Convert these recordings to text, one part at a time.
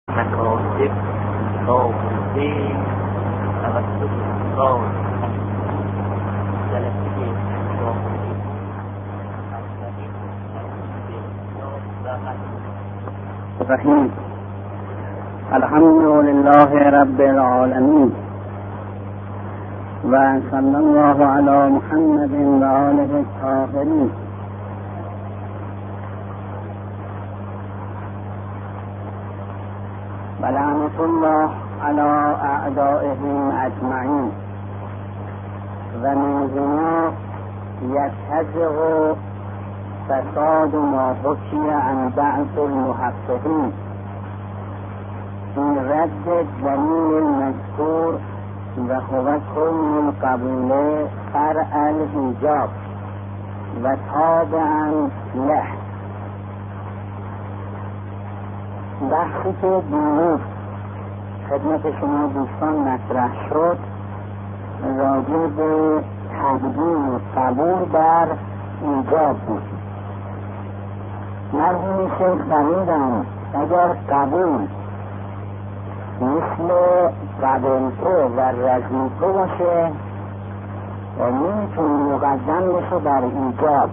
مکاتب تابوده توسط انسان جلسه رحیم. الحمد لله رب العالمین و صلی الله علی محمد و آله الطاهرین. و لعنت الله علی اعدائهم اجمعین. و من هنا یتجه فساد ما حکی عن بعض المحققین في رد دلیل المذکور و هو کون القبول فرع الحجاب و تابعا له. بحثی که دیروز خدمت شما دوستان مطرح شد راجع به تقدیم و قبول بر ایجاب بود. مرحوم شیخ فرمودند اگر قبول مثل قبلته و رضیته باشه و نمیتونه مقدم بشه بر ایجاب.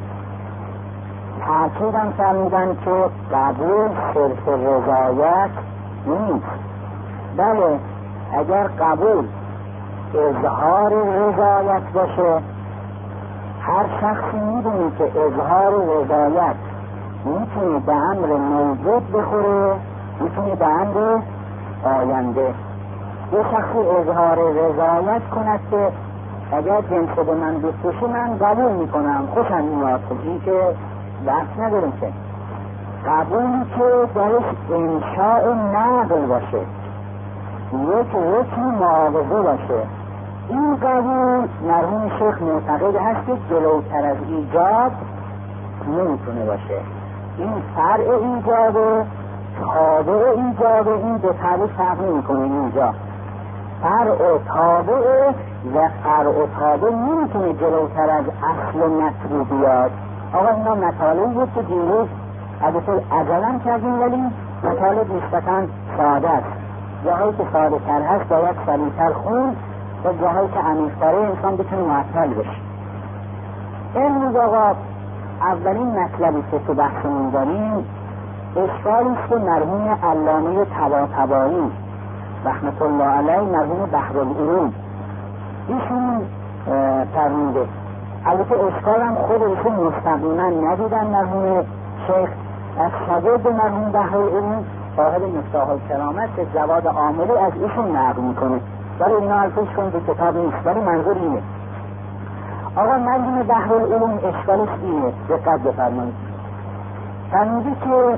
تأکیدم فرمودن که قبول صرف رضایت نیست، بله اگر قبول اظهار رضایت باشه، هر شخصی میدونه که اظهار رضایت میتونه به امر موجود بخوره، میتونه به امر آینده. یه شخصی اظهار رضایت کند که اگر جنس به من بفروشی من قبول میکنم، خوشم میاد، این که بحث نداریم که. قبولی که درش انشاء نقل باشه، یک رکن معاوضه باشه، این قبول مرحوم شیخ معتقد هست که جلوتر از ایجاب نمیتونه باشه. این فرع ایجابه، تابع ایجابه، این دو تعریف فرق نمیکنه اینجا. فرع تابع و فرع تابع نمیتونه جلوتر از اصل مطلوب بیاد. آقا اینا مطالبی که دیروز البته عجلم کردیم ولی مطالب نسبتاً ساده است. جاهایی که ساده تر هست باید سریعتر خون و جاهایی که عمیق‌تره انسان بتونه معطل بشه. امروز آقا اولین مطلبی که تو بحثمون داریم اشکالی است که مرحوم علامه طباطبایی رحمت الله علیه، مرحوم بحرالعلوم، ایشون فرموده. البته اشکالم خود ایشون مستقیما ندیدن مرحوم شیخ، از شاگرد مرحوم بحرالعلوم صاحب مفتاح الکرامت که جواد عاملی از ایشون نقل میکنه، ولی اینا ازش کن به کتاب نیست، ولی منظور اینه. آقا مرحوم بحرالعلوم اشکالش اینه، دقت بفرمایید. فرموده که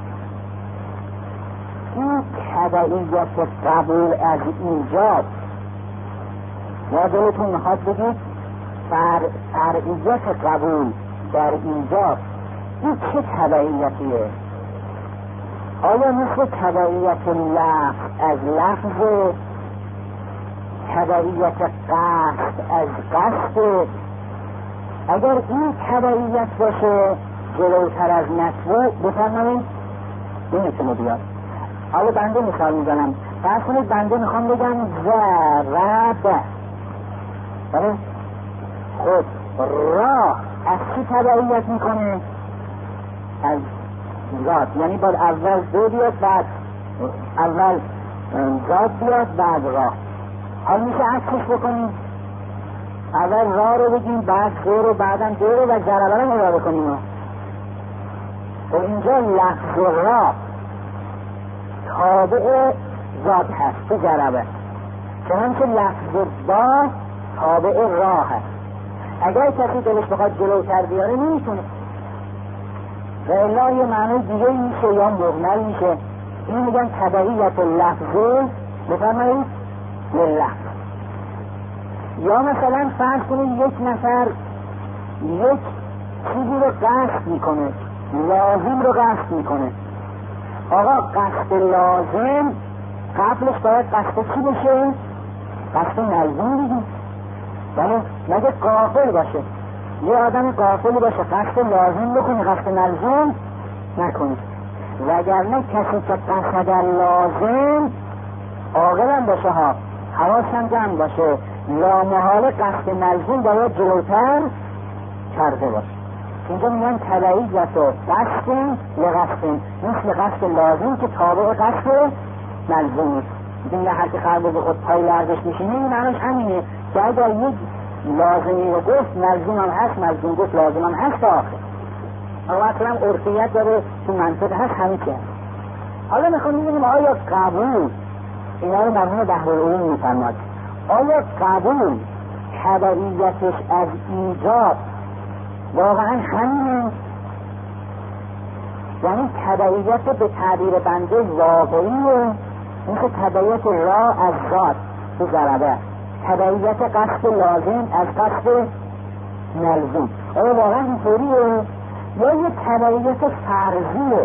این تبعیت قبول از ایجاب، یا دلتون میخواد بگید فرعیت قبول در ایجاب، این چه تبعیتیه؟ آیا مثل تبعیت لفظ از لفظ، تبعیت قصد از قصد؟ اگر این تبعیت باشه جلوتر از مطلوب بفرمایید نمیتونه بیاد. حالا بنده مثال میزنم، فرض کنید بنده میخوام بگم ضرب، بله خب راه از چی تبعیت میکنه؟ از ذات، یعنی باید اول دو بیاد بعد اول ذات بیاد بعد راه. حالا میشه عکسش بکنیم، اول راه رو بگیم بعد دو رو بعدم دو رو و ضربه رو نگاه بکنیم. و اینجا لفظ راه تابع ذات هست که ضربه، چنانکه لفظ با تابع راه هست. اگر کسی دلش بخواد جلوتر بیاره نمیتونه، و الا یه معنی دیگه میشه یا مغمل میشه. این میگن تبعیت لفظه بفرمایید للفظ. یا مثلا فرض کنید یک نفر یک چیزی رو قصد میکنه، لازم رو قصد میکنه. آقا قصد لازم قبلش باید قصد چی بشه؟ قصد ملزوم بگیم، بله مگه غافل باشه. یه آدم غافلی باشه قصد لازم بکنه قصد ملزوم نکنه. وگرنه کسی که قصد لازم عاقل باشه ها، حواسم جمع باشه، لامحاله قصد ملزوم باید جلوتر کرده باشه. اینجا میگن تبعیت و قصد لقصد، مثل قصد لازم که تابع قصد ملزوم است. میگن هر که خربه به خود پای لرزش میشینه، این معنیش همینه که اگر یک لازمی رو گفت ملزوم هم هست، ملزوم گفت لازم هم هست تا آخر. اما اصلا عرفیت داره تو منطق هست، همین که هست. حالا میخوام میگیم آیا قبول، اینا رو مرحوم بحرالعلوم میفرماد، آیا قبول تبعیتش از ایجاب واقعا همینه؟ یعنی تبعیت به تعبیر بنده واقعیه، مثل تبعیت را از ذات تو ضربه، تبعیت قصد لازم از قصد ملزوم، آیا واقعا اینطوریه یا یه تبعیت فرضیه؟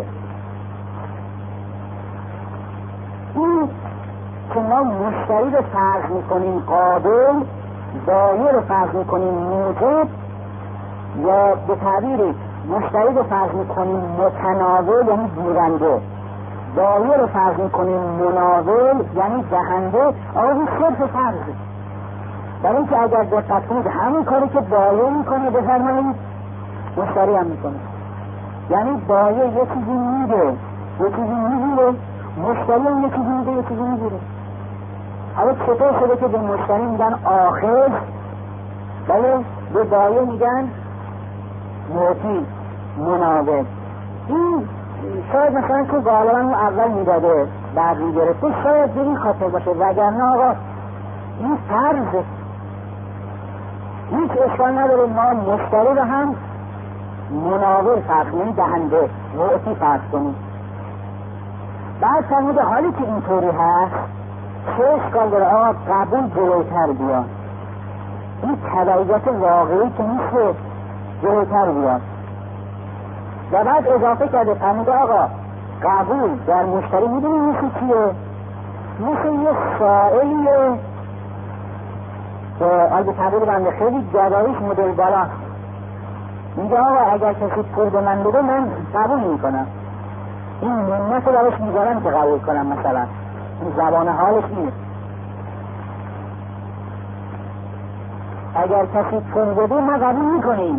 این که ما مشتری رو فرض میکنیم قابل، دایه رو فرض میکنیم موجب، یا به تعبیری مشتری رو فرض میکنیم متناول یعنی گیرنده، دایه رو فرض میکنیم مناول یعنی دهنده، آقا این صرف فرضه. برای اینکه اگر دقت کنید همین کاری که دایه میکنه بفرمایید مشتری هم میکنه، یعنی دایه یه چیزی میده یه چیزی میگیره، مشتری هم یه چیزی میده یه چیزی میگیره. حالا چطور شده که به مشتری میگن آخذ ولی به دایه میگن معطی مناول؟ این شاید مثلا که غالبا اون اول میداده بعد میگرفته، شاید به این خاطر باشه، وگرنه آقا این فرضه، هیچ اشکال نداره ما مشتری رو هم مناول فرض کنیم، دهنده معطی فرض کنیم. بعد فرموده حالی که اینطوری هست چه اشکال داره آقا قبول جلوتر بیان، این تبعیت واقعی که نیست جلوتر بیان. و بعد اضافه کرده فرموده آقا قبول در مشتری میدونی مثل چیه؟ مثل یه سائلیه که البته تعبیر بنده خیلی جداییش مدل بالا، میگه آقا اگر کسی پول به من بده من قبول میکنم، این منت رو براش میذارم که قبول کنم، مثلا این زبان حالش اینه. اگر کسی پول بده ما قبول میکنیم.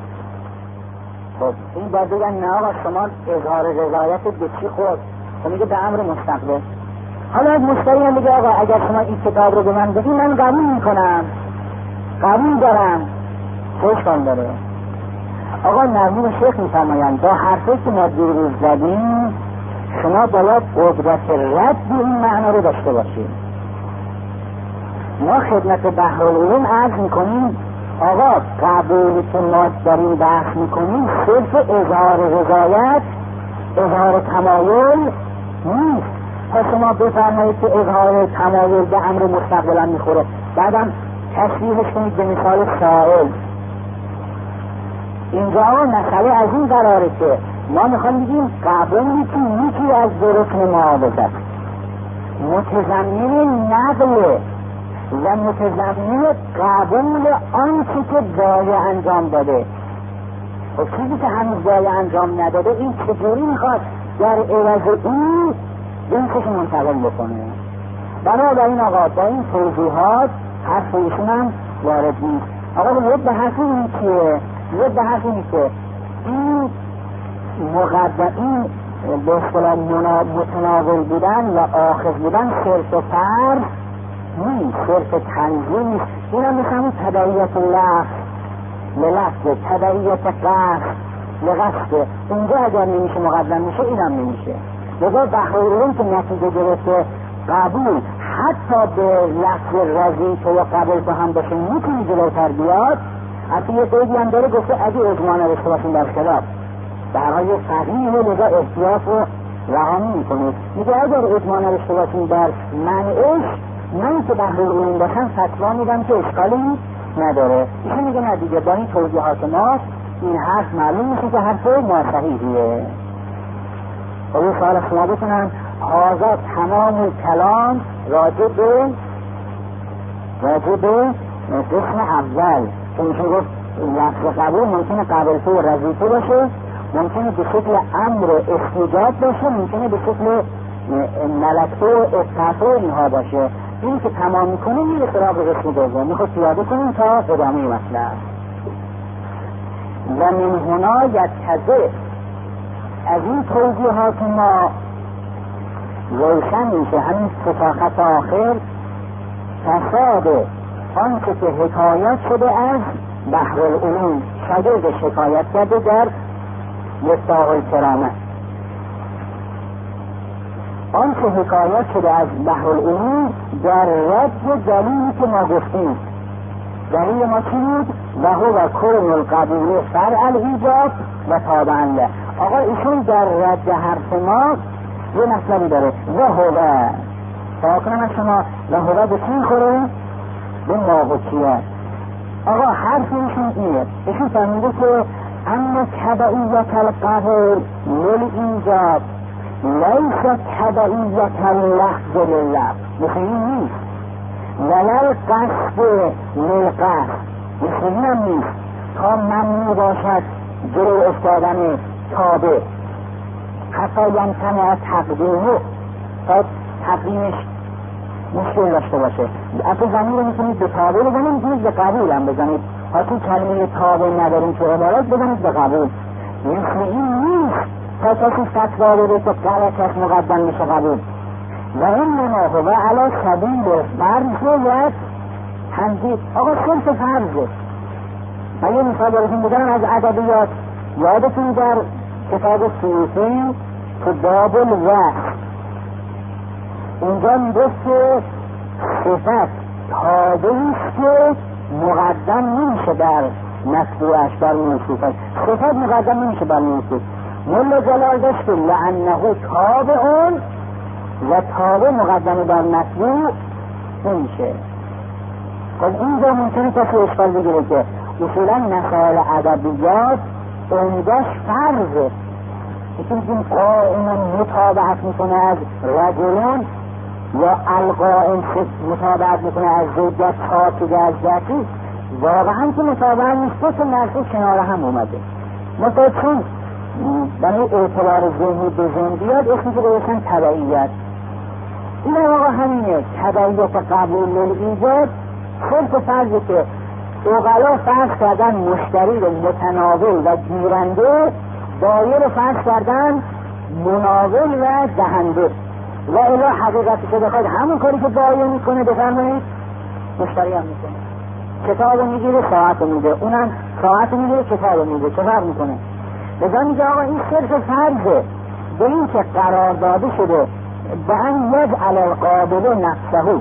خب این باید بگن نه آقا شما اظهار رضایت به چی خود؟ خب میگه به امر مستقبل. حالا از مشتری هم بگه آقا اگر شما این کتاب رو به من بدی من قبول میکنم، قبول دارم، خوشتان داره. آقا مرحوم شیخ میفرمایند با حرفی که ما دیروز زدیم شما باید قدرت رد به این معنا رو داشته باشید. ما خدمت بحرالعلوم عرض میکنیم آقا قبولی که ما در این بحث میکنیم صرف اظهار رضایت، اظهار تمایل نیست. تا شما بفرمایید که اظهار تمایل به امر مستقبلا میخوره، بعدم تشریحش کنید به مثال سائل. اینجا مسئله از این قراره که ما میخوام بگیم قبولی که یکی از رکن معاوضت متضمن نقل و متضمن قبول آنچه که دایه انجام داده. خب چیزی که هنوز دایه انجام نداده این چجوری میخواد در عوض این جنسش منتقل بکنه؟ بنابراین آقا با این توضیحات حرف ایشون هم وارد نیست. آقا باید به حرف این چیه؟ باید به حرف این که این مقدم، این به اصطلاح متناول بودن و آخذ بودن صرف و فرض نیست، صرف تنظیم نیست. این هم میخواهیم تبعیت لفظ، تبعیت قصد لقصد. اینجا اگر نمیشه مقدم میشه، این هم نمیشه. لذا بحرالعلوم که نتیجه گرفته قبول حتی به لفظ رضیت و قبول تو هم باشه میتونی جلوتر بیاد. حتی یه قیدی هم داره گفته اگه اجماع نداشته باشیم در خلاف در حال فقیه، لذا احتیاط رو رها میکنید. میگه اگر اجماع نداشته باشیم در منعش، من که بحرالعلوم باشم فتوا میدم که اشکالی نداره. ایشون میگه نه دیگه با این توضیحات ما این حرف معلوم میشه که حرف ما صحیحیه. و این سوال شما بکنم هذا تمام کلام راجع به قسم اول که میشه گفت لفظ قبول ممکنه قبل تو و رضیته باشه، ممکنه به شکل امر استیجاب باشه، ممکنه به شکل ملکه و افتاحه اینها باشه. این که تمام میکنه میره سراغ قسم دوم. میخواد پیاده کنیم تا ادامه مطلب. و من هنا یتضح، از این توضیحات ما روشن میشه همین فتاحت آخر فساد آنچه که حکایت شده از بحرالعلوم، شاگرد شکایت کرده در مفتاح الکرامه. آنچه حکایت شده از بحرالعلوم در رد دلیلی که ما گفتیم. دلیل ما چی بود؟ و هو کون القبول فرع الایجاب و تابعا له. آقا ایشون در رد حرف ما یه مطلبی داره، و هو تا کنم از شما و هو به چی خوره؟ به ماهوکیه. آقا حرف ایشون اینه، ایشون فرمیده که اما تبعیت القبول للایجاب لیس تبعیت اللفظ لللفظ، مثل این نیست. ولل قصد للقصد، مثل این هم نیست تا ممنوع باشد جلو افتادن تابع، حتی یمتنع تقدیمه، تا تقدیمش مشکل داشته باشه. اصلا زمین رو میتونید به تابع بزنید، میتونید به قبول هم بزنید. حتی کلمه تابع نداریم که عبارت بزنید به قبول. مثل این نیست تا کسی فتوا بده که غلط است مقدم میشه قبول. و این مناهو و علا سبیل فرض و تنظیر. آقا صرف فرضه. من یه مثال براتون بودم از ادبیات. یادتون در کتاب سیوطی که باب الوحی اونجا میگفت که صفت تابعی است که مقدم نمیشه در مطبوعش، در موصوفش. صفت مقدم نمیشه بر موصوف. ملا جلال داشت لعنه تابعون و تابع مقدم بر مطبوع نمیشه. خب اینجا ممکنه کسی اشکال بگیره که اصولا مسائل ادبیات اونجاش فرضه. میتونیم قائم متابعت میکنه از رجلون یا القائم متابعت میکنه از زوجت خاطبه از ذاتی. واقعا که متابعت نیست که مرسو کنار هم اومده. مثلا چون برای اعتبار ذهنی به ذهن بیاد اسمی که بایستن تبعیت. این واقعا همینه. تبعیت قبول للایجاد صرف فرضه که اوغلا فرض کردن مشتری رو متناول و گیرنده، دایر فرض کردن مناول و دهنده. و الا حقیقتی که بخواید همون کاری که دایر میکنه بفرمایید مشتری هم میکنه. کتاب میگیره ساعت میده، اونم ساعت میگیره کتاب میده. چه فرق میکنه؟ بذار میگه آقا این صرف فرضه به این که قرار داده شده به ان یجعل القابل نفسه،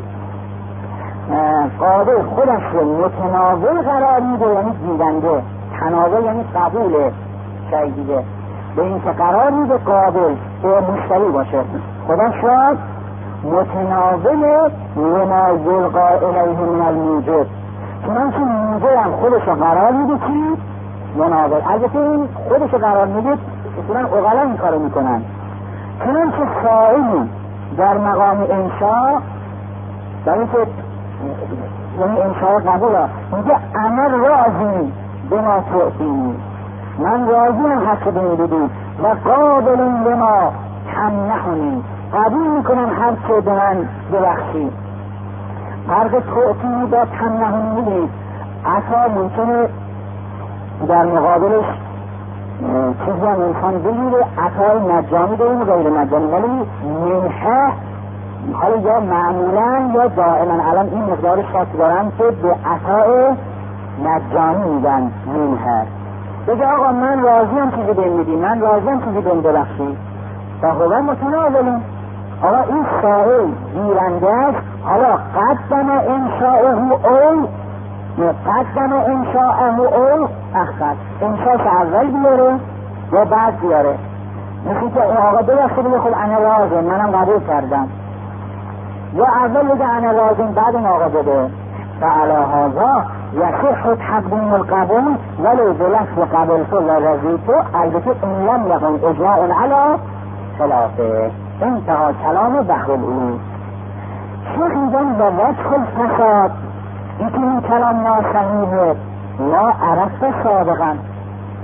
قابل خودش رو متناول قرار میده، یعنی گیرنده. تناول یعنی قبول شای دیگه. به این که قرار میده قابل که مشتری باشه خودش را متناول لما یلقا الیه من الموجب، چنانچه موجب هم خودش رو قرار میده که مناول. البته این خودش رو قرار میده اصولا اغلا این کارو میکنن. چنانچه سائلی در مقام انشاء در این که یعنی انشاء قبول ها میگه انا راضی بما تعطینی، من راضی هم حق بین بدید و قابل بما تمنحنی، قبول میکنم هر چه به من ببخشی. فرق تعطینی با تمنحنی نیست. عطا ممکنه در مقابلش چیزی هم انسان بگیره، عطای مجانی داریم و غیر مجانی، ولی منحه حالا یا معمولا یا دائما. الان این مقدار شاکی دارم که به عطای مجانی میدن منحه. بگه آقا من راضیم چیزی بهم میدی، من راضیم چیزی بهم ببخشی و هو متناولون. آقا این سائل گیرنده است. حالا قدم انشاءه اول قدم انشاءه اول اخر، انشاءش اول بیاره یا بعد بیاره. مثل که آقا ببخشی بگه خب انا راضیم منم قبول کردم، یا اول بگه انا راضیم بعد این آقا بده. فعلی هذا یصح تقدیم القبول ولو بلفظ قبلت و رضیت، البته این لم یکن اجماع علی خلافه. انتهى کلام بحرالعلوم. شیخ میگن به وجه الفساد این که این کلام ناصحیحه لا عرفت سابقا.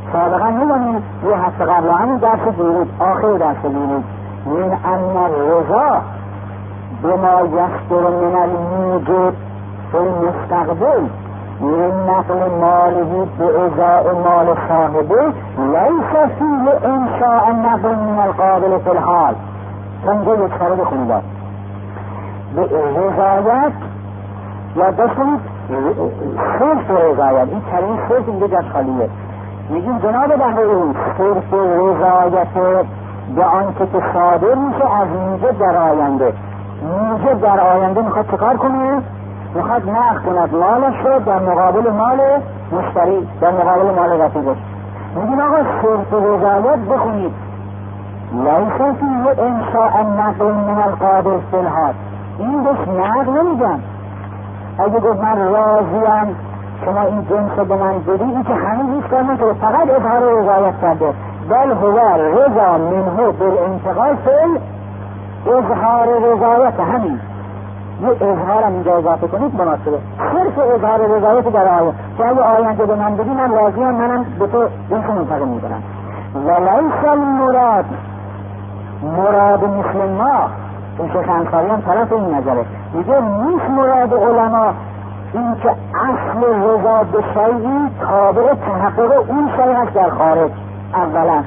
سابقا میدونیم یه هفته قبل همین درس دیرید آخر درس دیرید من ان الرضا بما یصدر من الموجب فی المستقبل من نقل ماله بإزاء مال صاحبه لیس فیه انشاء نقل من القابل فی الحال. اینجا یک سره بخونید به رضایت یا داشتید صرف رضایت، این کلمه صرف اینجا جاش خالیه. میگیم جناب بهایی صرف رضایت به آنچه که صادر میشه از موجب در آینده. موجب در آینده میخواد چکار کنه؟ میخواد نقد کند مالش رو در مقابل مال مشتری، در مقابل مال رفیقش. میگیم آقا صرف رضایت بخونید لیس فیه انشاء نقل من القابل فی الحال. این بهش نقل نمیگن. اگه گفت من راضیم شما این جنس به من بدید، این که همین هیچ کار نشده، فقط اظهار رضایت کرده. بل هو رضا منه بالانتقال فی اظهار رضایت. همین یه اظهار هم اینجا اضافه کنید مناسبه. صرف اظهار رضایت در آینده که اگه آینده به من بدی من راضیم، منم به تو جنس منتقل میکنم. ولیس المراد مراد مثل ما. این شیخ انصاری هم طرف این نظره، میگه نیست مراد علما این که اصل رضا به شیعی تابع تحقق اون شیع هست در خارج. اولا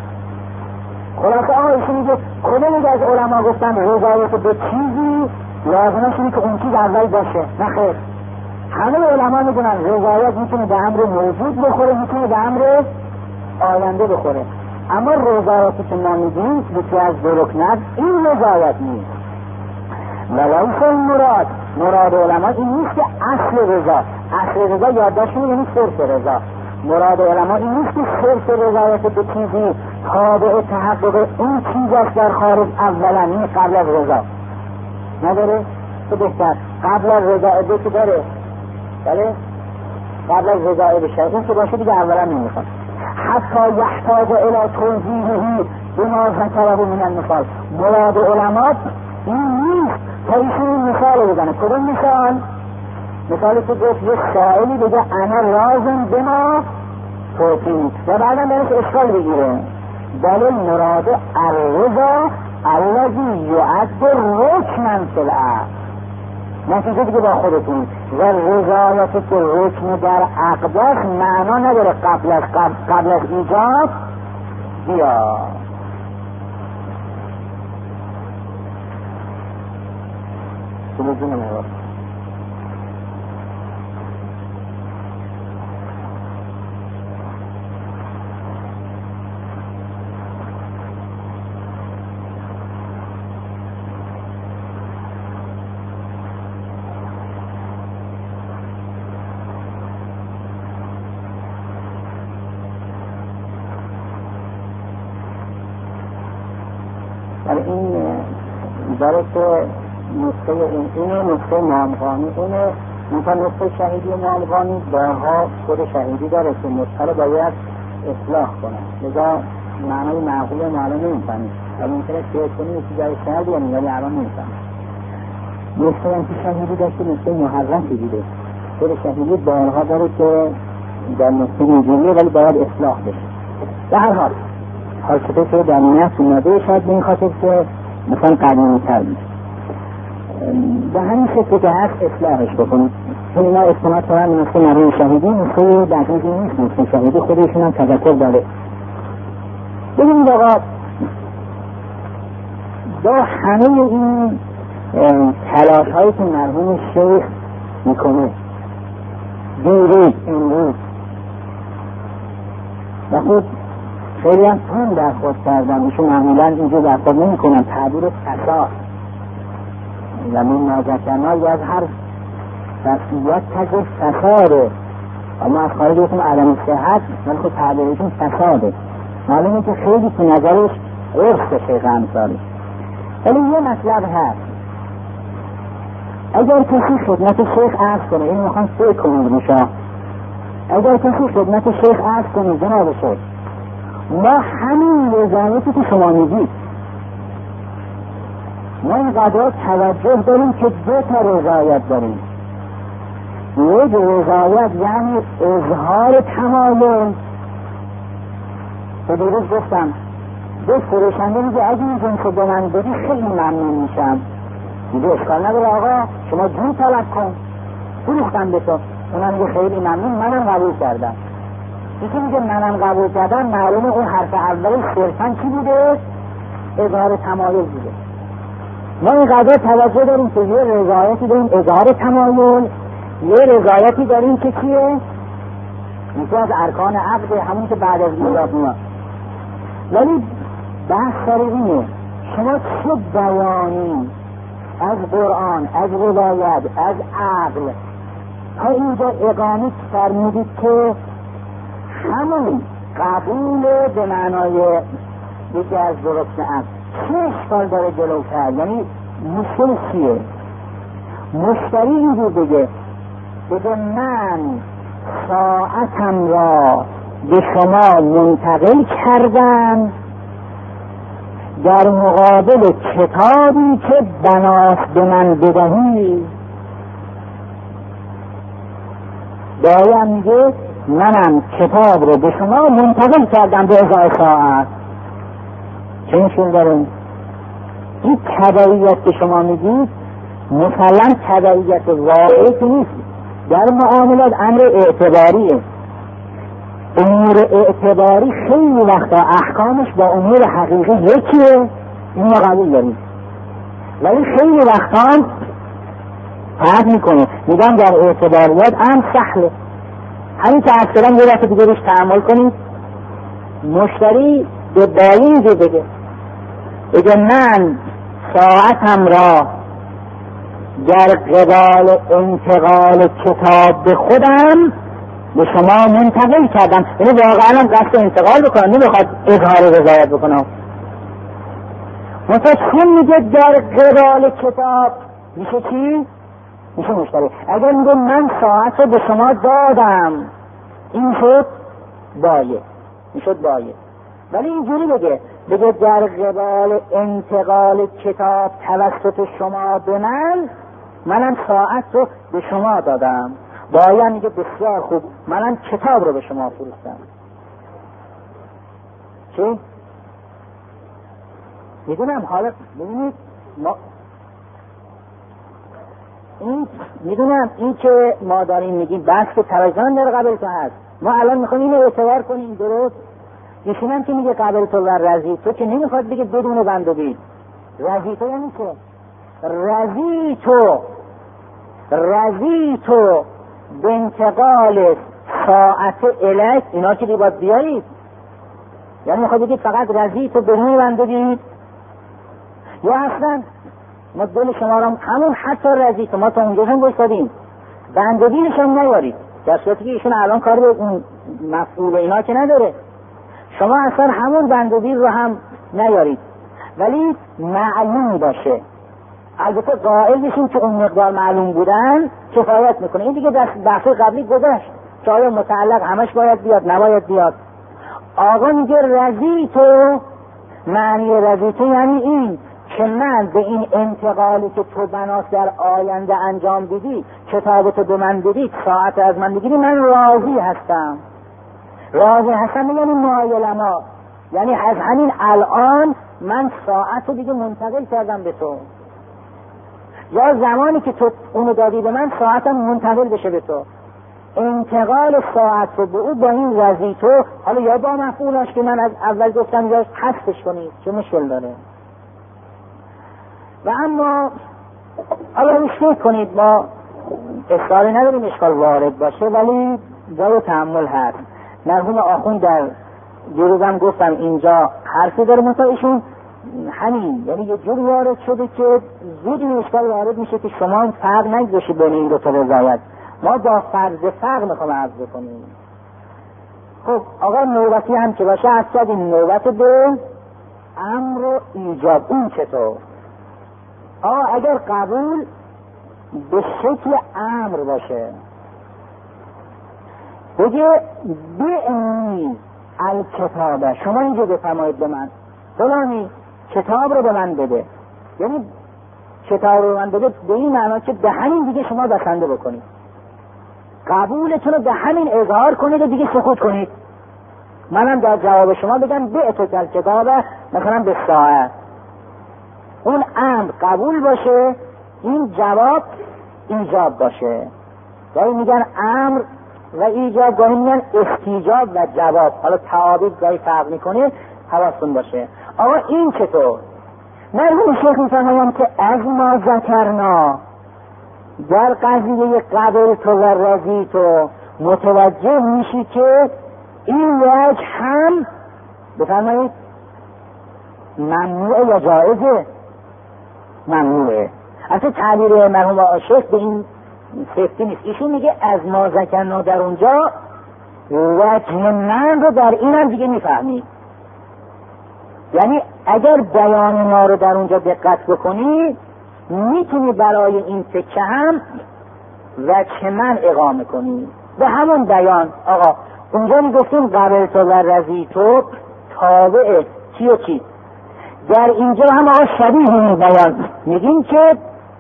خلاصه آقایشون میگه کدوم از علما گفتن رضایت به چیزی لازمش اینه که اون چیز اول باشه؟ نه خیر، همه علما میدونن رضایت میتونه به امر موجود بخوره، میتونه به امر آینده بخوره. اما رضایتی که ما میگیم یکی از دو رکنات این رضایت نیست. ولیس المراد مراد علما این نیست که اصل رضا، اصل رضا یادداشتون یعنی صرف رضا. مراد علما این نیست که صرف رضایت به چیزی تابع تحقق اون چیز است در خارج اولا، این قبل از رضا نداره تو بهتر. قبل از رضا که داره، بله قبل از رضا بشه این که باشه دیگه اولا نمیخواد. حتی یحتاج الی توضیحه بما ذکره من المثال. مراد علما این نیست تا ایشون مثال بزنه. کدوم مثال؟ مثالی که گفت یک سائلی بگه انا رازم بما توفید و بعدا برش اشکال بگیره. بل مراد الرضا الذی یعد رکنا فی العقد. نتیجه دیگه با خودتون و رضایت که رکن در عقدش معنا نداره قبل از ایجاب بیا. این داره که نسخه اینه نسخه مالغانی اینه مثلا نسخه شهیدی مالغانی بارها خود شهیدی داره که نسخه رو باید اصلاح کنه، لذا معنای معقول معلوم نمیفهمید ولی ممکنه که کنی یکی جای شهیدی یعنی ولی الان نمیفهمید. نسخه هم که شهیدی داشته نسخه محرفی دیده، خود شهیدی بارها داره که در نسخه اینجوریه ولی باید اصلاح بشه. به هر حال حالشده که در نفس اومده شاید به این خاطر که مثلا قدیمی تر میشه، به همین شکل که هست اصلاحش بکنید. چون اینا استناد کنن به نسخه مرحوم شهیدی، نسخه دقیقی نیست. نسخه شهیدی خودشون هم تذکر داره. ببینید آقا با همه این تلاش هایی که مرحوم شیخ میکنه دیروز امروز و خود خیلی هم تون برخورد کردن، ایشون معمولا اینجا برخورد نمی کنن، تعبیر فساد و من ناجکنایی از هر شخصیت تجه فساده. اما از خارج بکنم عدم صحت ولی خود تعبیرشون فساده. معلومه که خیلی تو نظرش ارث شیخ انصاری. ولی یه مطلب هست، اگر کسی خدمت شیخ عرض کنه، این میخوام سوی کنید میشه، اگر کسی خدمت شیخ عرض کنه جناب شیخ ما همین رضایتی که شما میگید، ما اینقدر توجه داریم که دو تا رضایت داریم. یک رضایت یعنی اظهار تمایل به دیروز گفتم به فروشنده میگه اگه این جنس به من بدی خیلی ممنون میشم. میگه اشکال نداره آقا، شما جون طلب کن، فروختم به تو. اونم میگه خیلی ممنون، منم قبول کردم. یکی میگه منم قبول کردم، معلومه اون حرف اولش صرفا چی بوده؟ اظهار تمایل بوده. ما اینقدر توجه داریم که یه رضایتی داریم اظهار تمایل، یه رضایتی داریم که چیه؟ میشه از ارکان عقد، همون که بعد از میلاد میاد. ولی بحث سر اینه شما چه بیانی از قرآن، از ولایت، از عقل تا اینجا اقامت فرمودید که همون قبول به معنای یکی از درست عقل چه اشکال داره جلوتر؟ یعنی مشکل چیه؟ مشتری اینجور بگه من ساعتم را به شما منتقل کردم در مقابل کتابی که بناست به من بدهی. دایم میگه منم کتاب رو به شما منتقل کردم به ازای ساعت. چه مشکل داریم؟ این تبعیت که شما میگید مثلا تبعیت واقعی نیست، در معاملات امر اعتباریه. امور اعتباری خیلی وقتا احکامش با امور حقیقی یکیه، این قبول داریم. ولی خیلی وقتا فرق میکنه. میگم در اعتباریات امر سهله، همین که اصلا یه وقت دیگه روش تحمل کنید. مشتری به بالی اینجا بگه من ساعتم را در قبال انتقال کتاب به خودم به شما منتقل کردم. یعنی واقعا هم قصد انتقال بکنم، نمیخواد اظهار رضایت بکنم. مثلا چون میگه در قبال کتاب میشه چی؟ میشه مشتری. اگر میگه من ساعت رو به شما دادم این شد بایع، میشد بایع. ولی اینجوری بگه در قبال انتقال کتاب توسط شما به منم ساعت رو به شما دادم. بایع میگه بسیار خوب، منم کتاب رو به شما فروختم. چی؟ میدونم حالا ببینید میدونم این که ما داریم میگیم بحث که توجه در قبل تو هست. ما الان میخوایم اینو اعتبار کنیم درست. ایشون هم که میگه قبل تو و رضی تو، که نمیخواد بگه بدون بند و بید. رضی تو یعنی چه؟ رضی تو به انتقال ساعت الیک، اینا که باید بیارید. یعنی میخواد بگید فقط رضی تو بدون بند و بید، یا اصلا ما دل شما را همون حتی رضی تو ما تا اونجا هم بایستادیم بند و بیدش هم نیارید، در صورتی که ایشون الان کار به اون مفعول اینا که نداره. شما اصلا همون بند و بید رو هم نیارید، ولی معلوم باشه. البته قائل بشیم که اون مقدار معلوم بودن کفایت میکنه. این دیگه بحث قبلی گذشت که آیا متعلق همش باید بیاد نباید بیاد. آقا میگه رضی تو، معنی رضی تو یعنی این که من به این انتقالی که تو بناس در آینده انجام بدی، کتابتو به من بدی، ساعت از من بگیری، من راضی هستم. یعنی مایلما، یعنی از همین الان من ساعت رو دیگه منتقل کردم به تو، یا زمانی که تو اونو دادی به من ساعتم منتقل بشه به تو. انتقال ساعت رو به او با این رضی تو، حالا یا با مفعولش که من از اول گفتم یا حذفش کنید، چه مشکل داره؟ و اما حالا روش فکر کنید، ما اصراری نداریم اشکال وارد باشه، ولی جای تحمل هست. مرحوم آخوند در دیروزم گفتم اینجا حرفی داره، مثلا ایشون همین یعنی یه جور وارد شده که زود این اشکال وارد میشه که شما فرق نگذاشی بین این دو تا رضایت. ما با فرض فرق میخوام عرض بکنیم. خب آقا نوبتی هم که باشه از این نوبت به امر و ایجاب، اون چطور؟ اگر قبول به شکل امر باشه، بگه بی‌انی الکتابه، شما اینجا بفرمایید به من فلانی کتاب رو به من بده، یعنی کتاب رو به من بده به این معنا که به همین دیگه شما بسنده بکنید، قبولتون رو به همین اظهار کنید و دیگه سکوت کنید. منم در جواب شما بگم بعتو کتاب مثلا به ساعت، اون امر قبول باشه، این جواب ایجاب باشه. گاهی میگن امر و ایجاب، گاهی میگن استیجاب و جواب. حالا تعابیر گاهی فرق میکنه، حواستون باشه. آقا این چطور؟ مرحوم شیخ میفرمایم که از ما ذکرنا در قضیه قبل تو و رضی تو متوجه میشی که این وجه هم بفرمایید ممنوعه یا جایزه؟ ممنوعه. اصلا تعبیر مرحوم عاشق به این سفتی نیست. ایشون میگه از ما ذکرنا در اونجا وجه من رو در این هم دیگه میفهمی. یعنی اگر بیان ما رو در اونجا دقت بکنی میتونی برای این تکه هم وجه من اقامه کنی به همون بیان. آقا اونجا میگفتیم قبل تو و رضی تو تابع چی و چی، در اینجا هم آقا شبیه این بیان میگیم که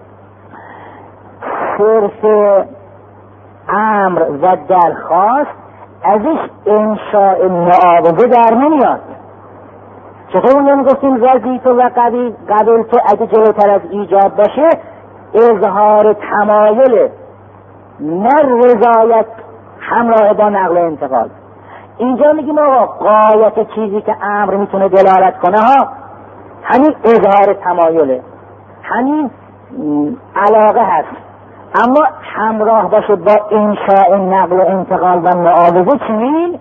صرف امر و درخواست ازش انشاء معاوضه در نمیاد. چطور اونجا میگفتیم رضی تو و قبل تو اگه جلوتر از ایجاب باشه اظهار تمایل، نه رضایت همراه با نقل و انتقال. اینجا میگیم آقا غایت چیزی که امر میتونه دلالت کنه ها همین اظهار تمایله، همین علاقه هست، اما همراه باشه با انشاء نقل و انتقال و معاوضه چنین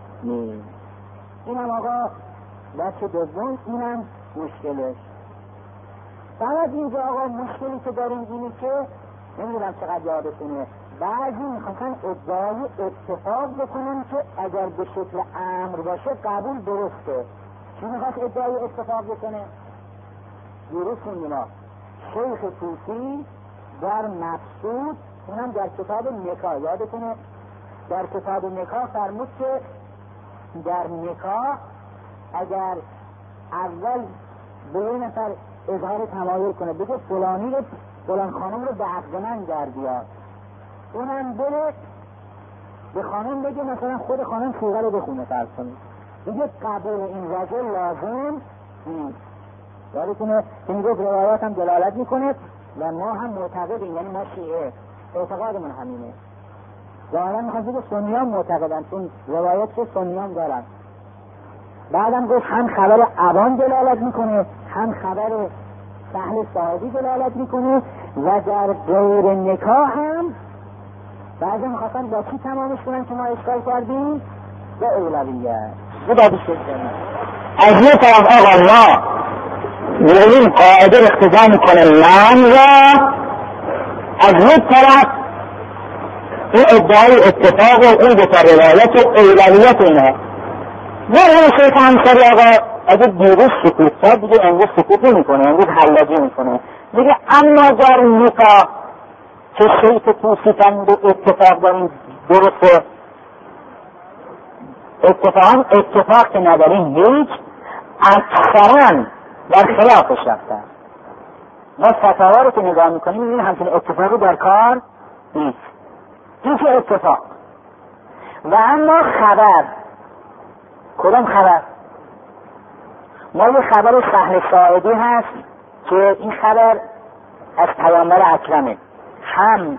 اینم آقا بچه دوم، اینم مشکلش. فقط اینجا آقا مشکلی که داریم اینه که نمیدونم چقدر یادتونه بعضی میخواستن ادعای اتفاق بکنن که اگر به شکل امر باشه قبول درسته. چی میخواست ادعای اتفاق بکنه؟ دیروز خوندیم شیخ طوسی در مقصود، اونم در کتاب نکاح، یادتونه در کتاب نکاح فرمود که در نکاح اگر اول به یه نفر اظهار تمایل کنه بگه فلانی رو فلان خانم رو به عقد من در بیار، اونم بره به خانم بگه مثلا خود خانم صیغه رو بخونه فرض کنید، بگه قبول این رجل لازم نیست. یادتونه که میگه روایات هم دلالت میکنه و ما هم معتقدیم، یعنی ما شیعه اعتقادمون همینه. ظاهرا میخواد بگه سنی هم معتقدن چون روایات که سنی هم دارن. بعدم گفت هم خبر ابان دلالت میکنه هم خبر سهل ساعدی دلالت میکنه و در غیر نکاح هم بعضی میخواستن با چی تمامش کنن که ما اشکال کردیم؟ به اولویت. از یه طرف آقا ما این قاعده اقتضا میکنه من را، از یک طرف این ادعای اتفاق و اون دوتا روایت و اولویت اینها. مرحوم شیخ همسری آقا اگه دیروز سکوت کرد دیگه امروز سکوت نمیکنه، امروز حلاجی میکنه، دیگه اما در نکاح که شیخ طوسی فرمود اتفاق داریم درسته، اتفاق که نداریم هیچ، اکثرا در خلافش رفتن. ما فتاوا رو که نگاه میکنیم این همچین اتفاقی در کار نیست، این که اتفاق. و اما خبر، کدام خبر؟ ما یه خبر سهل ساعدی هست که این خبر از پیامبر اکرمه، هم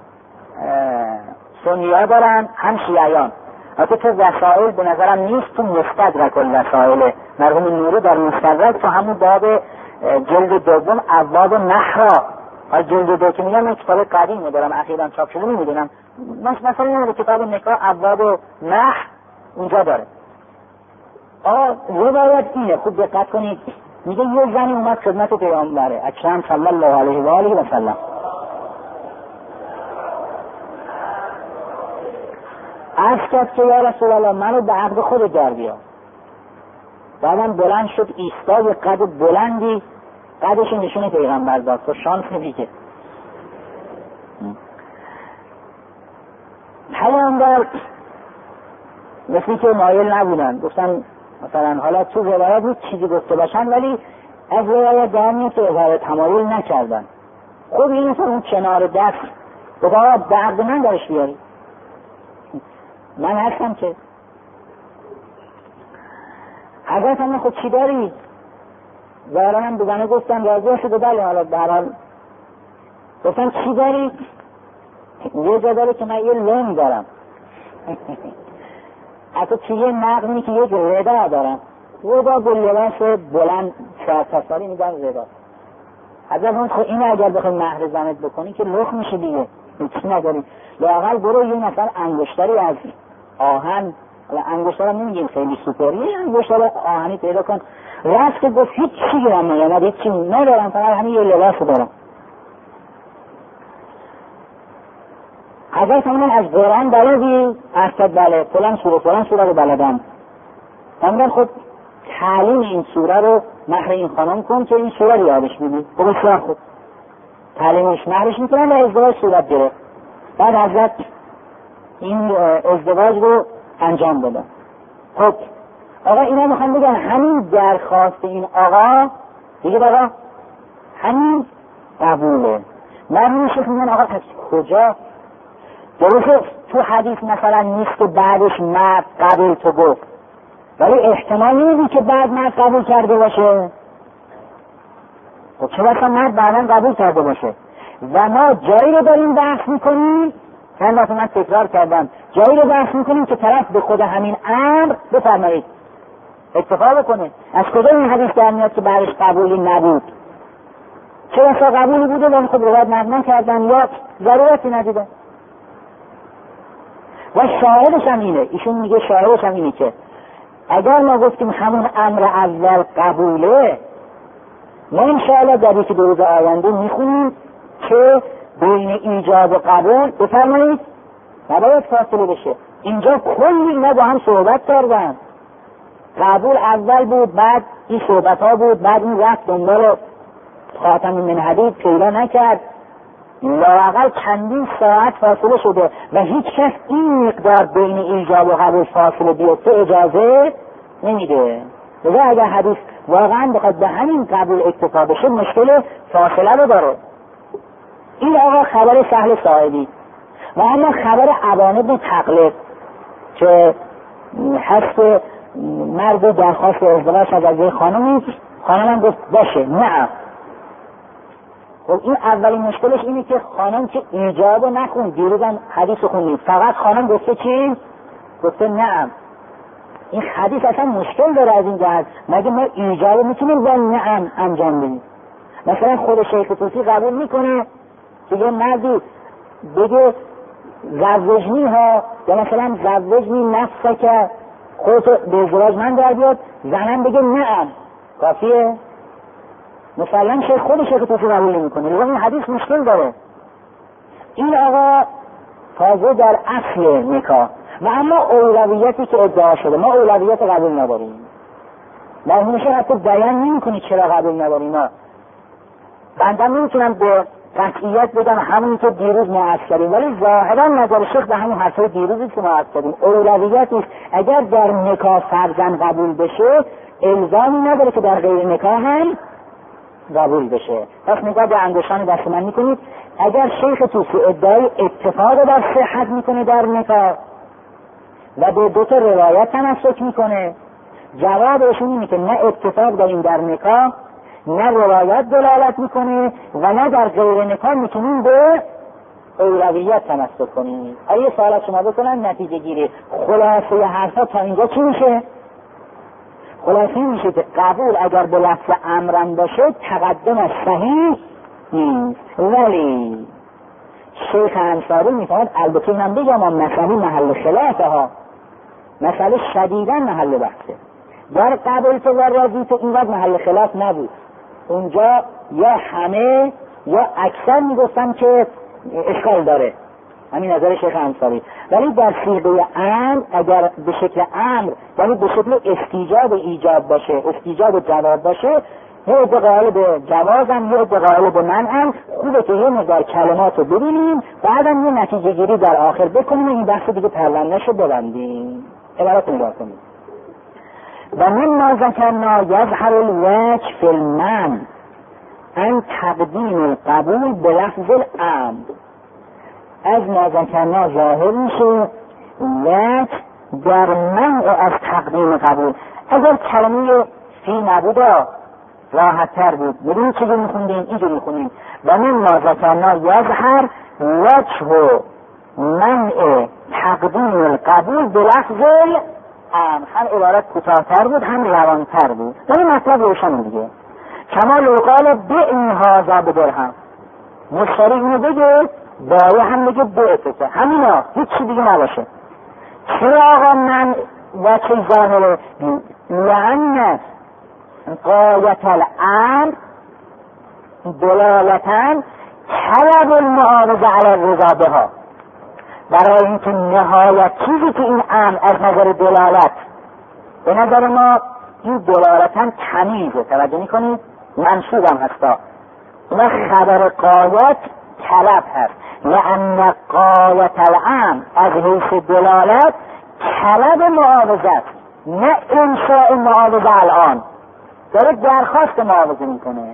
سنی‌ها دارن هم شیعیان. البته تو وسائل به نظرم نیست، تو مستدرک الوسائل مرحوم نوری در مستدرک تو همون باب جلد دوم ابواب نحرا، جلد دو که میگم من کتاب قدیمی دارم اخیراً چاپ شده نمیدونم، مثلا این کتاب نکاح ابواب نحر اونجا داره. روایت اینه، خوب دقت کنید، میگه یه زنی اومد خدمت پیامبر اکرم صلی الله علیه و آله و سلم، عرض کرد که یا رسول الله منو به عقد خود در بیار. بعدم بلند شد ایستاد، یه قد بلندی قدش نشون پیغمبر داد، تو شانس نمیگه. پیامبر مثلی که مایل نبودن، گفتن مثلا حالا تو روایت بود چیزی گفته باشن ولی از روایت در میاد که اظهار تمایل نکردن. خب این مثلا اون کنار دست بابا به عقد من درش بیاری، من هستم که حضرت هم خود چی داری؟ ظاهرا هم دوگانه گفتن راضی شده بله حالا برحال گفتن چی داری؟ یه جا داره که من یه لنگ دارم حتی توی یه نقمی که یک ردا دارم ردا با لباس بلند 4 سالی میدن ردا. حضرت هم خود این اگر بخوای مهر زنت بکنی که لخ میشه دیگه چی نداری لااقل برو یه مثلا انگشتری از آهن انگشتر هم نمیگیم خیلی سوپر یه انگشتر آهنی پیدا کن راست که گفت هیچ چی گرم نیامد هیچ چی ندارم فقط همین یه لباس دارم. حضرت همون از قرآن بلدی اصد بله فلان سوره رو بلدم همون خود تعلیم این سوره رو مهر این خانم کن که این سوره رو یادش میدی بسیار خود تعلیمش مهرش میکنن و ازدواج صورت گرفت. بعد حضرت این ازدواج رو انجام دادن. خب آقا اینا میخوان بگن همین درخواست این آقا دیگه بابا همین قبوله. مرمون شکل میگن آقا پس کجا درسته تو حدیث مثلا نیست که بعدش مرد قبول تو گفت ولی احتمال نیدی که بعد مرد قبول کرده باشه. خب چه بسا مرد بعدا قبول کرده باشه و ما جایی رو داریم بحث میکنیم چند وقت من تکرار کردم جایی رو بحث میکنیم که طرف به خود همین امر بفرمایید اتفاق بکنه. از کجا این حدیث در میاد که بعدش قبولی نبود؟ چه بسا قبولی بوده ولی خب روایت نقل کردن یا ضرورتی ندیدن. و شاهدش هم اینه ایشون میگه شاهدش هم اینه که اگر ما گفتیم همون امر اول قبوله ما انشاءالله در یکی دو روز آینده میخونیم که بین ایجاب و قبول بفرمایید نباید فاصله بشه. اینجا کلی اینا با هم صحبت کردن قبول اول بود بعد این صحبت ها بود بعد این رفت دنبال خاتم من حدید پیدا نکرد لااقل چندین ساعت فاصله شده و هیچ کس این مقدار بین ایجاب و قبول فاصله بیفته اجازه نمیده. لذا اگر حدیث واقعا بخواد به همین قبول اکتفا بشه مشکل فاصله رو داره. این آقا خبر سهل ساعدی و اما خبر ابان بن تغلب که هست مرد درخواست ازدواج از خانمی خانم گفت باشه نه. خب این اولین مشکلش اینه که خانم که ایجاب نکن دیروزم حدیث خوندیم فقط خانم گفته چی؟ گفته نه. این حدیث اصلا مشکل داره از این جهت مگه ما ایجاب میتونیم با نعم انجام بدیم؟ مثلا خود شیخ طوسی قبول میکنه که یه مردی بگه زوجنی ها یا مثلا زوجنی نفسه که خودتو به ازدواج من در بیاد زنم بگه نعم کافیه؟ مثلا خود شیخ طوسی قبول نمیکنه. لذا این حدیث مشکل داره. این آقا تازه در اصل نکاح و اما اولویتی که ادعا شده ما اولویت قبول نداریم. مرحومشه حتی بیان نمی‌کنی چرا قبول نداریم. بنده نمیتونم به قطعیت بگم همونی که دیروز ما عرض کردیم ولی ظاهرا نظر شیخ به همین حرفای دیروزی که ما عرض کردیم اولویت نیست. اگر در نکاح فرزن قبول بشه الزامی نداره که در غیر نکاح هم قبول بشه. پس نگاه به انگشتان دست من میکنید اگر شیخ طوسی ادعای اتفاق در صحت میکنه در نکاح و به دو تا روایت تمسک میکنه جوابشون اینه که نه اتفاق داریم در نکاح نه روایت دلالت میکنه و نه در غیر نکاح میتونیم به اولویت تمسک کنیم. آیا سوال از شما بکنن نتیجه گیری خلاصه حرفا تا اینجا چی میشه؟ خلاصه میشه که قبول اگر به لفظ امرم باشه تقدمش صحیح نیست ولی شیخ انصاری میفهمد البته اینم بگم مسئله محل خلافه ها مسئله شدیداً محل بحثه. در قبول تو و راضی تو اینقدر محل خلاف نبود. اونجا یا همه یا اکثر میگفتن که اشکال داره همین نظر شیخ انصاری ولی در صیغه امر اگر به شکل امر یعنی به شکل استیجاب ایجاب باشه استیجاب جواب باشه یه عده قائل به جوازم یه عده قائل به منعم خوبه که یه مقدار کلمات رو ببینیم بعدم یه نتیجه گیری در آخر بکنیم این بحث دیگه پرونده‌اش رو ببندیم. عبارت نگاه کنیم و من ما ذکرنا یظهر الوجه فی المنع ان تقدیم القبول به لفظ الامر. از ما ذکرنا ظاهر میشه وجه در منع از تقدیم قبول اگر کلمه فی نبود راحت تر بود. میدونی چیزی میخوندیم؟ اینجور میخوندیم و من ما ذکرنا یظهر وجه منع تقدیم القبول به لفظ هم عبارت کوتاه‌تر بود هم روانتر بود، ولی مطلب روشن دیگه. کما لوقال به این هازا به درهم، مشتری اینو بگه بایه هم بگه به اتکه، همینا هیچ چی دیگه نباشه. چرا آقا من وچه ظاهره؟ لعنه قایت الامر دلالتن طلب المعارضه علی الرضا بها، برای اینکه نهایت چیزی که این امر از نظر دلالت به نظر ما این دلالتن تمیزه، توجه میکنید؟ منصوب هم هستا و خبر قایت طلب هست، لأن قایت الامر از حیث دلالت طلب معاوضت، نه انشاء معاوضه. الان داره درخواست معاوضه میکنه.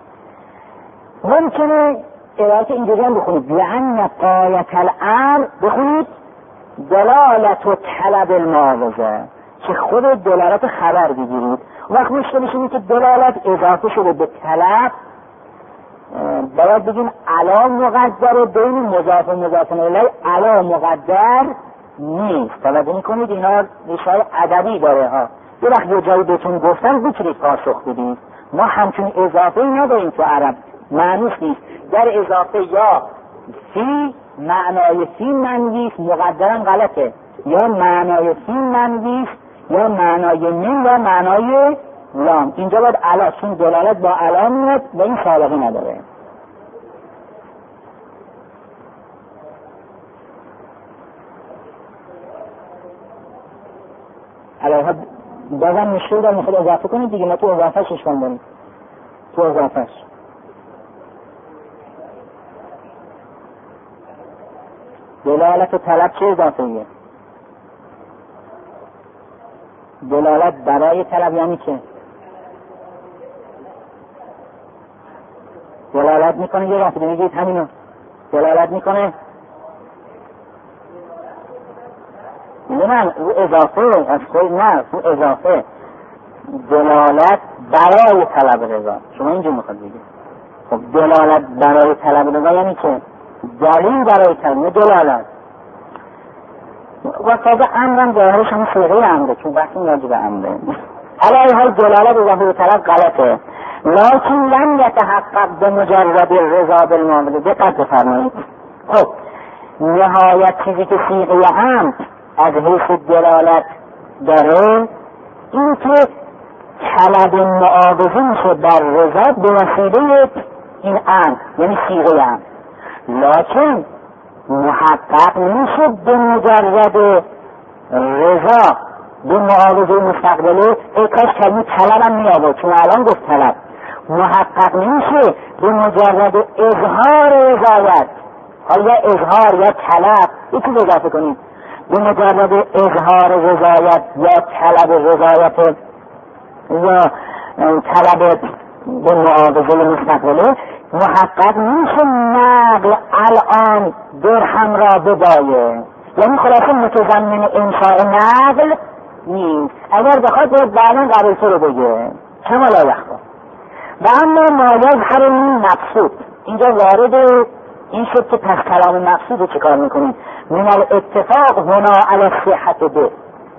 ممکنه عبارت اینجوری هم بخونید لأن قایت الامر، بخونید دلالت و طلب المعاوضه، که خود دلالت خبر بگیرید. وقت مشکلش اینه که دلالت اضافه شده به طلب، باید بگیم علا مقدر بین مضاف و مضاف الیه، علا مقدر نیست. توجه میکنید؟ اینا ریشه‌های ادبی داره ها. یه وقت یه جایی بهتون گفتن میتونید پاسخ بدید. ما همچون اضافه نداریم تو عرب، معنیش نیست. در اضافه یا فی معنای فی منویس مقدرم غلطه، یا معنای فی منویس یا معنای من یا معنای لام. اینجا باید علا، چون دلالت با علا میاد و این سابقه نداره. علاها بازم مشکل دارم، میخواد اضافه کنید دیگه، ما تو اضافهش اشکال داریم. تو اضافهش دلالت و طلب چه اضافه ایه؟ دلالت برای طلب یعنی چه؟ دلالت میکنه، یه وقتی میگید همینو دلالت میکنه، نه او اضافه از خود، نه او اضافه دلالت برای طلب رضا. شما اینجا میخواد بگید خب دلالت برای طلب رضا یعنی چه؟ دلیل برای طلب دلالت. و تازه امرم ظاهرش هم صیغه امره، چون وقتی واجب امره. علی حال دلالت اضافه به طلب غلطه، لکن لم یتحقق به مجرد رضا بالمعامله. دقت بفرمایید. خب نهایت چیزی که صیغه امر از حیث دلالت داره این که طلب معاوضه میشه بر رضا به وسیله این امر، یعنی صیغه امر، لکن محقق نمیشه به مجرد رضا به معاوضه مستقبله. ای کاش کلمه طلب هم میآورد، چون الان گفت طلب. محقق نمیشه به مجرد اظهار رضایت، حالا یا اظهار یا طلب، یکی اضافه کنید، به مجرد اظهار رضایت یا طلب رضایت یا طلب به معاوضه مستقبله، محقق میشه نقل الان درهم را ببایه، یعنی خلاصه متضمن انشاء نقل نیست. اگر بخواد باید بعدا قبل تو رو بگه کما لا یخفی. و اما ما یظهر این مقصود، اینجا وارد این شد که پس کلام مقصود رو چکار میکنیم؟ من الاتفاق هنا علی الصحت به،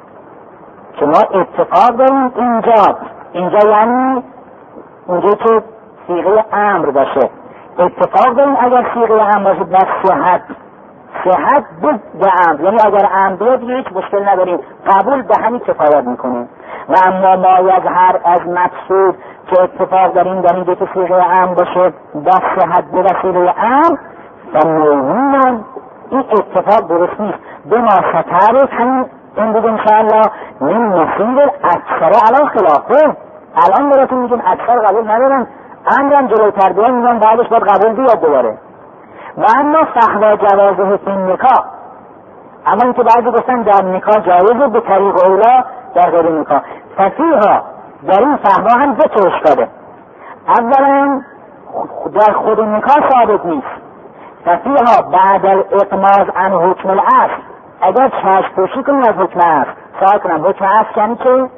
که ما اتفاق داریم اینجا یعنی اونجا که صیغه امر باشه، اتفاق داریم اگر صیغه امر باشه در صحت به امر، یعنی اگر امر بیاد هیچ مشکل نداریم، قبول به همین کفایت میکنه. و اما ما یظهر از مقصود که اتفاق داریم در اینجا که صیغه امر باشه در صحت به وسیله امر و موهوم، این اتفاق درست نیست. به ما ستعرف همین امروز انشاءالله من نصیر اکثر الان خلافه. الان براتون میگیم اکثر قبول ندارن، امرم جلوتر بیان میگن بعدش باید قبول بیاد دوباره. و اما فحوه جوازه فی نکاح، اما اینکه بعضی گفتن در نکاح جایزه به طریق اولا در غیر نکاح، ففیها در این فحوه هم دو تا اشکاله. اولا در خود نکاح ثابت نیست، ففیها بعد الاقماز عن حکم الاصل، اگر چشم پوشی کنی از حکم اصل سوال کنم حکم اصل یعنی که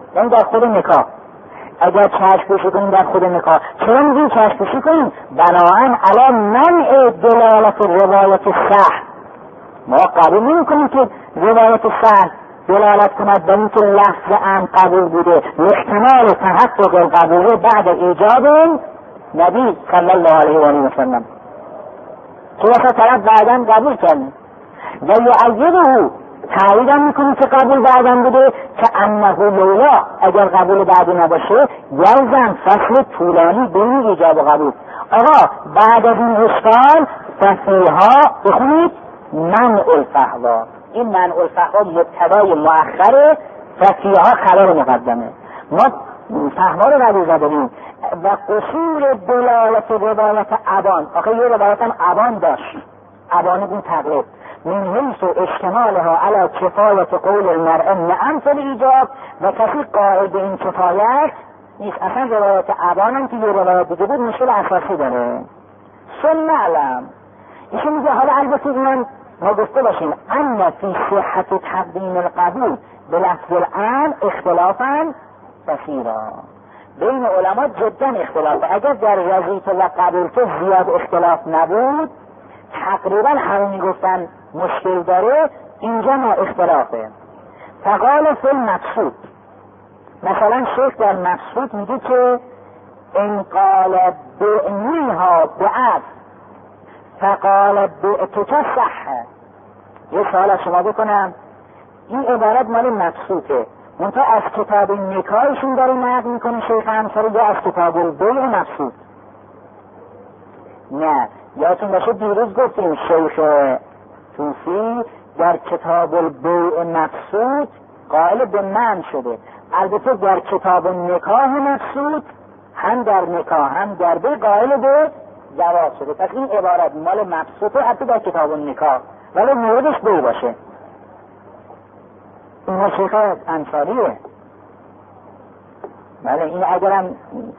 یعنی در خود نکاح. اگر چشم پوشی کنیم در خود نکاح، چرا میگیم چشم پوشی کنیم؟ بناهن علی منع دلالت روایت صح. ما قبول نمی کنیم که روایت صح دلالت کند به اینکه لفظ ام قبول بوده، احتمال تحقق القبول بعد ایجاب نبی صلی الله علیه و آله و سلم که اصلا طرف بعداً قبول کرده و یعیده تایید هم میکنیم که قبول بعداً بوده که انه لولا اگر قبول بعدی نباشه یلزم فصل طولانی بین ایجاب و قبول. آقا بعد از این اشکال فصیحا بخونید منع الفحوا. این منع الفحوا مبتدای مؤخره، فصیحا خبر مقدمه. ما فحوا رو ردیزه داریم و قصور دلالت روایت ابان. آخه یه روایت هم ابان داشت، ابان بین تقلب من حیث و اشتمالها علی کفایت قول المرء نعم فی الایجاب و کسی قائل به این کفایت نیست. اصلا روایت ابان هم که یه روایت دیگه بود مشکل اساسی داره. ثم علم ایشون میگه حالا البته من ما گفته باشیم ان فی صحت تقدیم القبول به لفظ الان اختلافا کثیرا. بین علما جدا اختلاف. اگر در رضیت و قبولت زیاد اختلاف نبود تقریبا همه میگفتن مشکل داره، اینجا ما اختلافه. فقال فی المقصود، مثلا شیخ در مقصود میگه که ان قال بعنیها بعد فقال بعتک صح. یه سوال از شما بکنم، این عبارت مال مقصوده منتها از کتاب نکاحشون داره نقل میکنه شیخ انصاری یا از کتاب البیع مقصود؟ نه، یادتون باشه دیروز گفتیم شیخ توسی در کتاب البیع مقصود قائل به منع شده. البته در کتاب نکاح مقصود هم در نکاح هم در بیع قائل به جواز شده. پس این عبارت مال مقصوده حتی در کتاب نکاح، ولی موردش بیع باشه. این شیخ انصاریه. بله این اگرم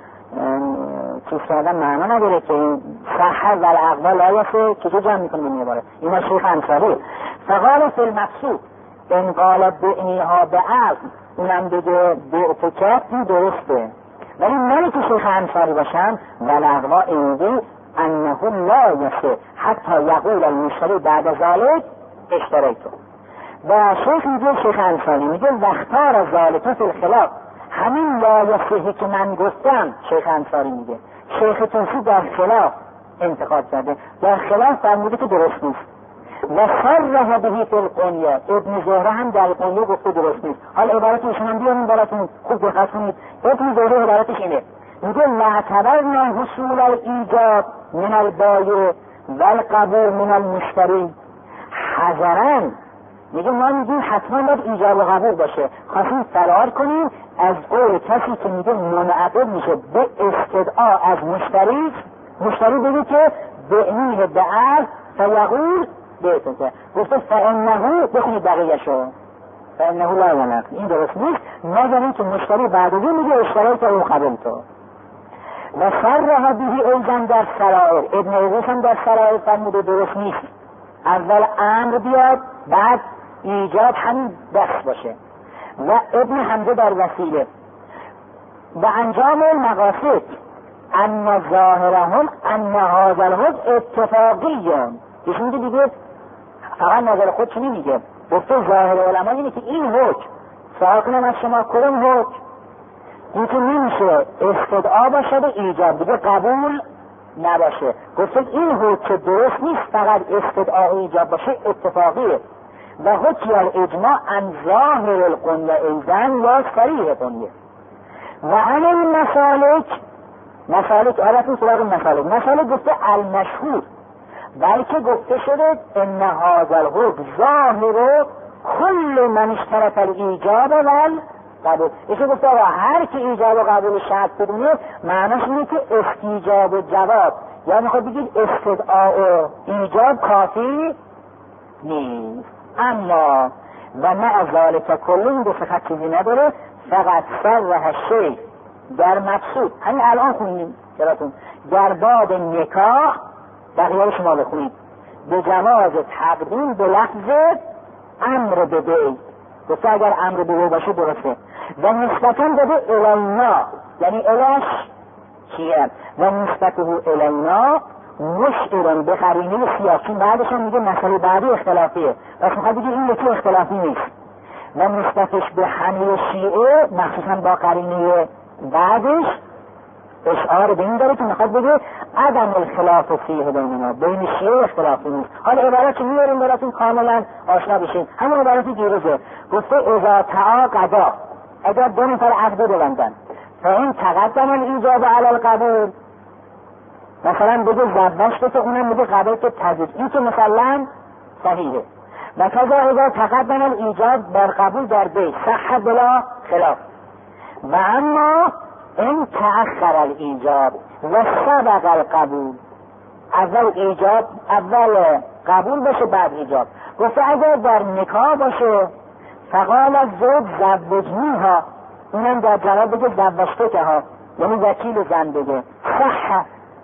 چیز کردن معنا نداره که این صحه و الاقوال آیسه که جو جمع میکنه به میباره. این شیخ انصاری. فقال فی المقصود ان قال بعنیها بعض، اونم بگه بعتکت، این درسته. ولی من که شیخ انصاری باشم و الاقوال اینجی انه لا یسه حتی یقول المشتری بعد ذلك اشتریتو. و شیخ میگه شیخ انصاری میگه وقتار ذالک فی الخلاف، همین لا یصح که من گفتم شیخ انصاری میگه شیخ توسی در خلاف انتقاد کرده، در خلاف فرموده که درست نیست. و صرح به فی القنیه، ابن زهره هم در قنیه گفته درست نیست. حال عبارتشون هم بیاریم براتون خوب دقت کنید. ابن زهره عبارتش اینه، میگه معتبرنا حصول الایجاب من البایع و القبول من المشتری حذرا. میگه ما میگیم حتما باید ایجاب و قبول باشه، خواستیم فرار کنیم از قول کسی که میگه منعقد میشه به استدعا از مشتری بگه که بعنیه بعض فیقول بهتون که گفته فانه، بخونید بقیه شو فانه لا ینق، این درست نیست. نظرین که مشتری بعدی میگه اشترای که اون قبول تو. و صرح به ایضا در سرائر، ابن عویس هم در سرائر فرموده درست نیست. اول امر بیاد بعد ایجاد همین دست باشه. و ابن حمزه در وسیله و انجام المقاصد ان ظاهرهم ان هذا الحکم اتفاقیه. ایشون دیگه فقط نظر خودش نمیگه، گفته ظاهر علما اینه که این حکم سوال کنم از شما کدوم حکم این که نمیشه استدعا باشه به ایجاب، دیگه قبول نباشه. گفته این حکم درست نیست، فقط استدعا ایجاب باشه اتفاقیه. و حکم الاجماع ان ظاهر القنیه ایضا یا صریح قنیه. و عن مسالک عرفی سراغ مسالک گفته المشهور، بلکه گفته شده ان هذا الحکم ظاهر کل من اشترط الایجاب و قبول. ایشون گفته هر که ایجاب و قبول شرط بدونه معناش اینه که استیجاب و جواب، یا میخواد بگید استدعا و ایجاب کافی نیست. اما و نه ذالک کل، این دو فقط چیزی نداره، فقط صرح شیء در مقصود. همین الان خوندیم براتون در باب نکاح، بقیه شما بخونید به جواز تقدیم به لفظ امر به بیع. گفته اگر امر به بیع باشه درسته. و نسبتا داده الینا، یعنی الش چیه و نسبته الینا مشعرن به قرینه سیاسی. بعدش هم میگه مسئله بعدی اختلافیه، پس میخواد بگه این یکی اختلافی نیست. و نسبتش به همه شیعه مخصوصا با قرینه بعدش اشعار به این داره که میخواد بگه عدم الخلاف فیه بیننا، بین شیعه اختلافی نیست. حالا عبارت که میاریم براتون کاملا آشنا بشین، همون عبارتی دیروزه. گفته اذا تعاقدا، اگر دو نفر عقد ببندن فاین تقدم الایجاب علی القبول، مثلا بگه زوجته که اونم بگه قبول که تزویج، این که مثلا صحیحه. و کذا اذا تقدم الایجاب بر قبول در بیت صح بلا خلاف. و اما این تأخر الایجاب و سبق القبول، اول ایجاب، اول قبول باشه بعد ایجاب. گفته اگر در نکاح باشه فقال الزوج زوجنیها، اونم در جواب بگه زوجتکه ها، یعنی وکیل زن بگه صح.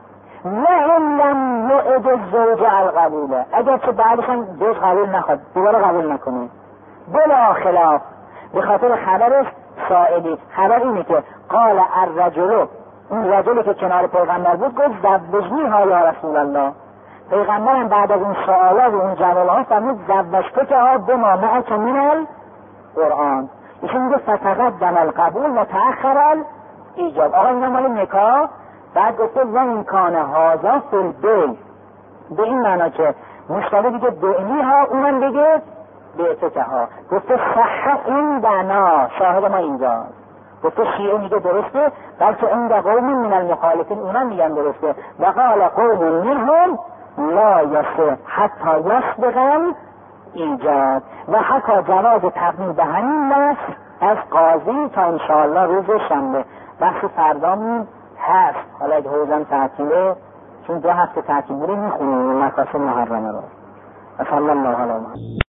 لئن لم یعد الزوج القبوله، اگر چه بعدش هم زوج قبول نخواد دوباره قبول نکنه بلا خلاف، به خاطر خبرش سائلی. خبر اینه که قال الرجل، اون رجلی که کنار پیغمبر بود گفت زوجنیها یا رسول الله، پیغمبرم بعد از اون سوالات و اون جوابها فرمود زوجتکه ها بما معک من القرآن. ایشون میگه فتقدم القبول و تأخر الایجاب. آقا اینا مال نکاح. بعد گفته و امکان هازا فی البیع، به این معنا که مشتری دیگه دعنی ها، اونم بگه بیعتکه ها. گفته صح این دنا، شاهد ما اینجا. گفته شیعه میگه درسته، بلکه این قوم من المخالفین اونم میگن درسته. و قال قوم منهم لا یصح حتی یسبق ایجاد. و حتی جواز تقدیم به همین نص از قاضی تا انشاءالله روز شنبه. بحث فردامون هست، حالا اگه حوزم تعطیله، چون 2 هفته تعطیل بوده میخونیم مقاصد محرمه رو. صلی الله علیه و